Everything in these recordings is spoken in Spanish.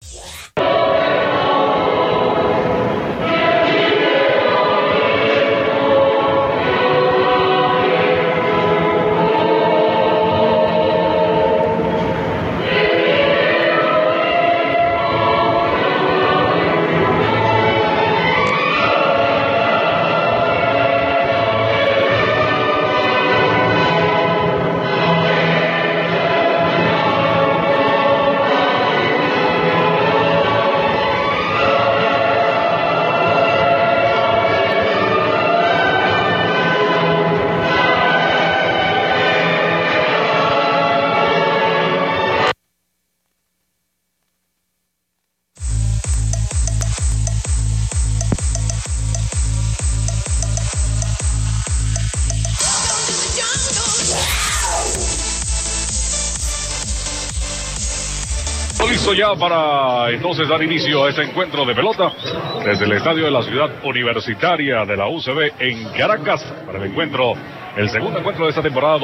Listo ya para entonces dar inicio a este encuentro de pelota desde el estadio de la ciudad universitaria de la UCB en Caracas para el encuentro, el segundo encuentro de esta temporada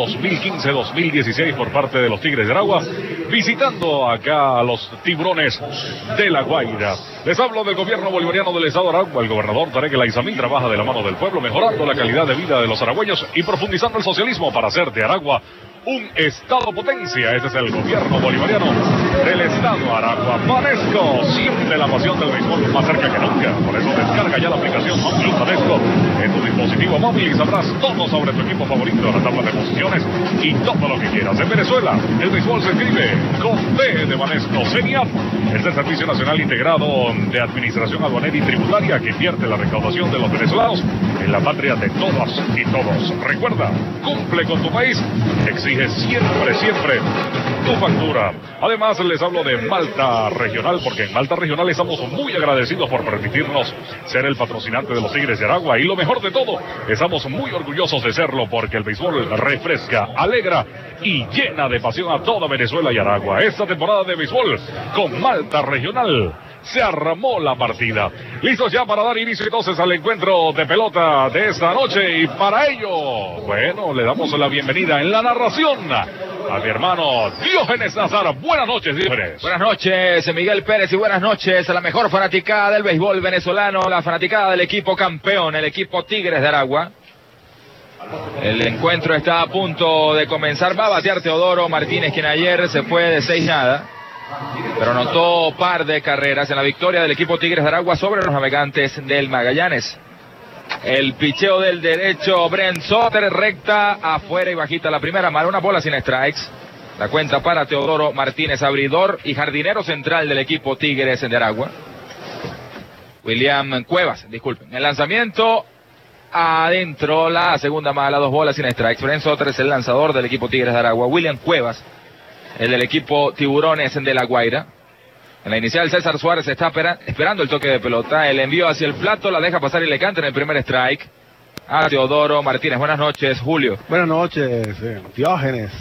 2015-2016 por parte de los Tigres de Aragua, visitando acá a los Tiburones de La Guaira. Les hablo del gobierno bolivariano del estado de Aragua. El gobernador Tarek El Aizamín trabaja de la mano del pueblo, mejorando la calidad de vida de los aragüeños y profundizando el socialismo para hacer de Aragua un estado potencia. Este es el gobierno bolivariano del estado Aragua. Banesco, siempre la pasión del béisbol más cerca que nunca. Por eso descarga ya la aplicación móvil Banesco en tu dispositivo móvil y sabrás todo sobre tu equipo favorito, la tabla de posiciones y todo lo que quieras. En Venezuela, el béisbol se escribe con B de Banesco. CENIAT es el Servicio Nacional Integrado de Administración Aduanera y Tributaria que invierte la recaudación de los venezolanos en la patria de todas y todos. Recuerda, cumple con tu país, exige siempre tu factura. Además, les hablo de Malta Regional, porque en Malta Regional estamos muy agradecidos por permitirnos ser el patrocinante de los Tigres de Aragua. Y lo mejor de todo, estamos muy orgullosos de serlo, porque el béisbol refresca, alegra y llena de pasión a toda Venezuela y Aragua. Esta temporada de béisbol con Malta Regional se armó la partida. Listos ya para dar inicio entonces al encuentro de pelota de esta noche, y para ello, bueno, le damos la bienvenida en la narración a mi hermano Diógenes Nazar. Buenas noches, Diógenes. Buenas noches, Miguel Pérez, y buenas noches a la mejor fanaticada del béisbol venezolano, la fanaticada del equipo campeón, el equipo Tigres de Aragua. El encuentro está a punto de comenzar. Va a batear Teodoro Martínez, quien ayer se fue de 6-0, pero anotó par de carreras en la victoria del equipo Tigres de Aragua sobre los Navegantes del Magallanes. El picheo del derecho, Brent Soter, recta, afuera y bajita la primera, mal, una bola sin strikes. La cuenta para Teodoro Martínez, abridor y jardinero central del equipo Tigres de Aragua. William Cuevas, disculpen. El lanzamiento adentro, la segunda mala, 2 bolas sin strikes. Brent Soter es el lanzador del equipo Tigres de Aragua. William Cuevas, el del equipo Tiburones de La Guaira. En la inicial, César Suárez está esperando el toque de pelota. El envío hacia el plato, la deja pasar y le canta en el primer strike a Teodoro Martínez. Buenas noches, Julio. Buenas noches, Diógenes.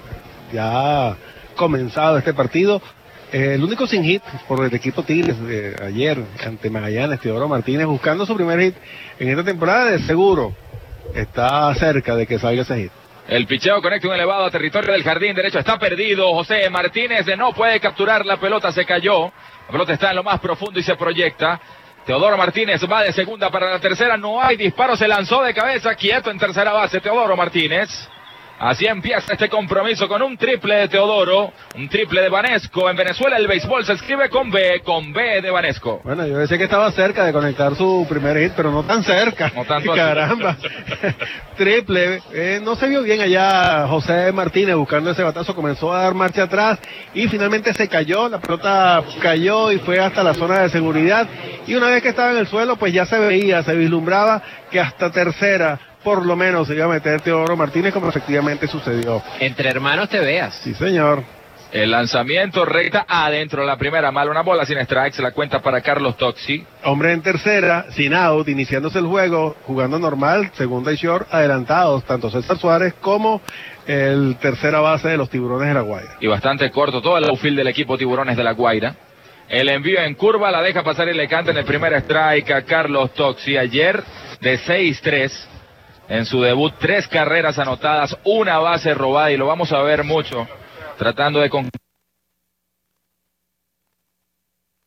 Ya ha comenzado este partido. El único sin hit por el equipo Tigres de ayer ante Magallanes, Teodoro Martínez, buscando su primer hit en esta temporada. De seguro está cerca de que salga ese hit. El picheo conecta un elevado a territorio del jardín derecho. Está perdido José Martínez. No puede capturar la pelota. Se cayó. La pelota está en lo más profundo y se proyecta. Teodoro Martínez va de segunda para la tercera. No hay disparo. Se lanzó de cabeza. Quieto en tercera base Teodoro Martínez. Así empieza este compromiso con un triple de Teodoro, un triple de Banesco. En Venezuela el béisbol se escribe con B de Banesco. Bueno, yo decía que estaba cerca de conectar su primer hit, pero no tan cerca. No tanto. Caramba. Triple. No se vio bien allá José Martínez buscando ese batazo. Comenzó a dar marcha atrás y finalmente se cayó. La pelota cayó y fue hasta la zona de seguridad. Y una vez que estaba en el suelo, pues ya se veía, se vislumbraba que hasta tercera por lo menos se iba a meter Teodoro Martínez, como efectivamente sucedió. Entre hermanos te veas. Sí, señor. El lanzamiento recta adentro, la primera mal, una bola sin strikes, la cuenta para Carlos Toxi. Hombre en tercera, sin out, iniciándose el juego, jugando normal, segunda y short, adelantados, tanto César Suárez como el tercera base de los Tiburones de La Guaira. Y bastante corto todo el outfield del equipo Tiburones de La Guaira. El envío en curva, la deja pasar y le canta en el primer strike a Carlos Toxi. Ayer de 6-3. En su debut, 3 carreras anotadas, 1 base robada, y lo vamos a ver mucho tratando de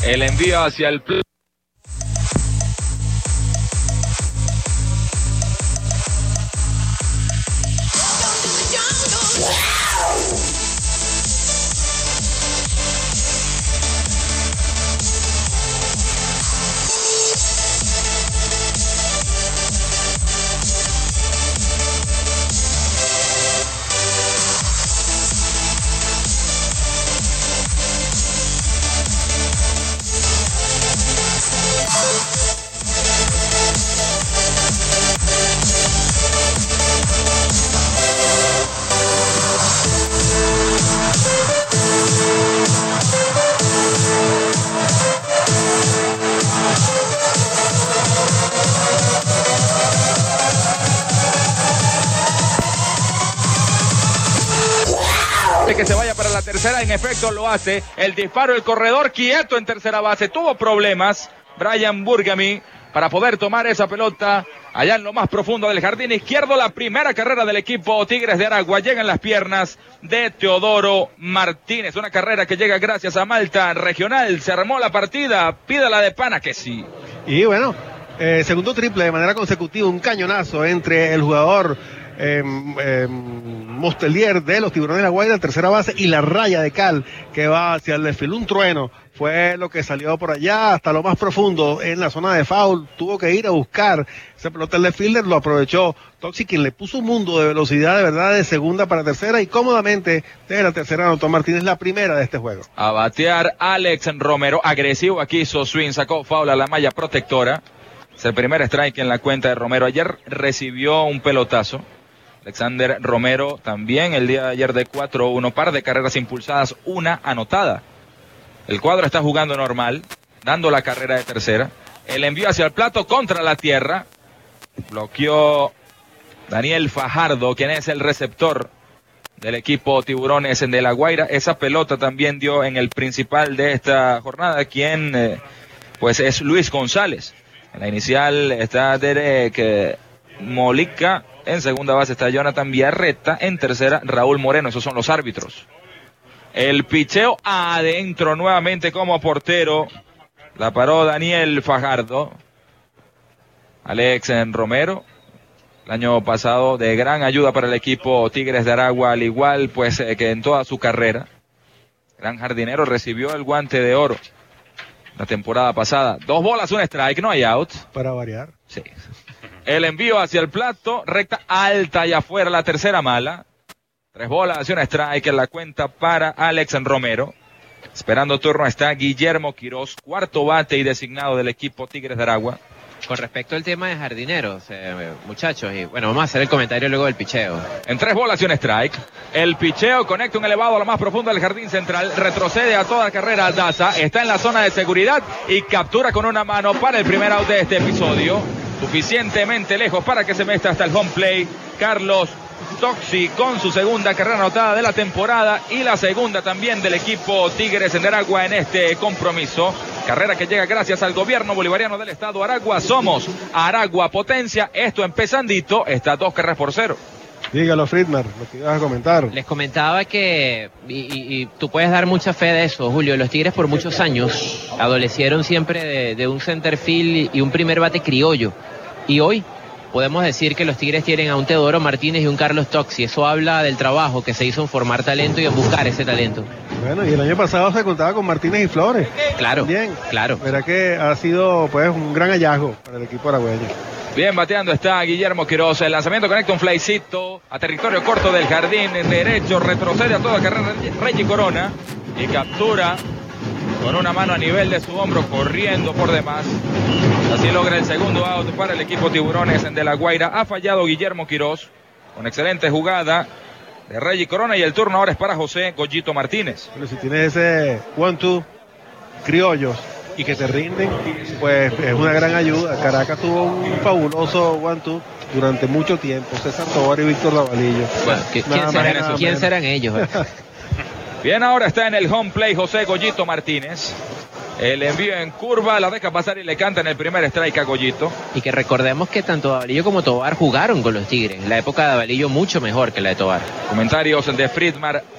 El envío hacia el que se vaya para la tercera, en efecto lo hace. El disparo, el corredor quieto en tercera base, tuvo problemas Brian Burgami para poder tomar esa pelota allá en lo más profundo del jardín izquierdo. La primera carrera del equipo Tigres de Aragua llega en las piernas de Teodoro Martínez, una carrera que llega gracias a Malta Regional. Se armó la partida, pídala de pana que sí. Y bueno, segundo triple de manera consecutiva, un cañonazo entre el jugador Mostelier de los Tiburones de La Guaira, tercera base, y la raya de cal que va hacia el desfile. Un trueno fue lo que salió por allá hasta lo más profundo en la zona de foul. Tuvo que ir a buscar ese pelota. El fielder lo aprovechó Toxi, quien le puso un mundo de velocidad de verdad de segunda para tercera, y cómodamente desde la tercera anotó Martínez, la primera de este juego. A batear Alex Romero, agresivo aquí, hizo swing, sacó foul a la malla protectora. Es el primer strike en la cuenta de Romero. Ayer recibió un pelotazo Alexander Romero, también el día de ayer de 4-1, par de carreras impulsadas, una anotada. El cuadro está jugando normal, dando la carrera de tercera. El envío hacia el plato contra la tierra. Bloqueó Daniel Fajardo, quien es el receptor del equipo Tiburones de La Guaira. Esa pelota también dio en el principal de esta jornada, quien pues es Luis González. En la inicial está Derek Molica. En segunda base está Jonathan Villarreta. En tercera, Raúl Moreno. Esos son los árbitros. El picheo adentro nuevamente como portero. La paró Daniel Fajardo. Alex Romero, el año pasado de gran ayuda para el equipo Tigres de Aragua, al igual pues que en toda su carrera. Gran jardinero, recibió el guante de oro la temporada pasada. 2 bolas, 1 strike, no hay out. Para variar. Sí. El envío hacia el plato, recta alta y afuera, la tercera mala. 3 bolas y 1 strike en la cuenta para Alex Romero. Esperando turno está Guillermo Quirós, cuarto bate y designado del equipo Tigres de Aragua. Con respecto al tema de jardineros, muchachos, y bueno, vamos a hacer el comentario luego del picheo. En 3 bolas y 1 strike. El picheo conecta un elevado a lo más profundo del jardín central. Retrocede a toda carrera Daza. Está en la zona de seguridad y captura con una mano para el primer out de este episodio. Suficientemente lejos para que se meta hasta el home play Carlos Toxi, con su segunda carrera anotada de la temporada y la segunda también del equipo Tigres de Aragua en este compromiso. Carrera que llega gracias al gobierno bolivariano del estado Aragua. Somos Aragua Potencia. Esto empezandito, está 2 carreras por 0. Dígalo, Friedman, lo que ibas a comentar. Les comentaba que, y tú puedes dar mucha fe de eso, Julio, los Tigres por muchos años adolecieron siempre de un centerfield y un primer bate criollo. Y hoy podemos decir que los Tigres tienen a un Teodoro Martínez y un Carlos Toxi. Eso habla del trabajo que se hizo en formar talento y en buscar ese talento. Bueno, y el año pasado se contaba con Martínez y Flores. Claro, bien, claro. Verá que ha sido pues un gran hallazgo para el equipo aragüeño. Bien bateando está Guillermo Quirós. El lanzamiento conecta un flycito a territorio corto del jardín derecho. Retrocede a toda carrera Reggie Corona y captura con una mano a nivel de su hombro, corriendo por demás. Así logra el segundo out para el equipo Tiburones de La Guaira. Ha fallado Guillermo Quirós con excelente jugada de Reggie Corona, y el turno ahora es para José Goyito Martínez. Pero si tienes ese 1-2 criollos y que te rinden, pues es una gran ayuda. Caracas tuvo un fabuloso 1-2 durante mucho tiempo. César Tovar y Víctor Lavalillo. Bueno, ¿quién serán ellos? Bien, ahora está en el home play José Goyito Martínez. El envío en curva, la deja pasar y le canta en el primer strike a Goyito. Y que recordemos que tanto Davalillo como Tovar jugaron con los Tigres. La época de Davalillo mucho mejor que la de Tovar. Comentarios de Friedman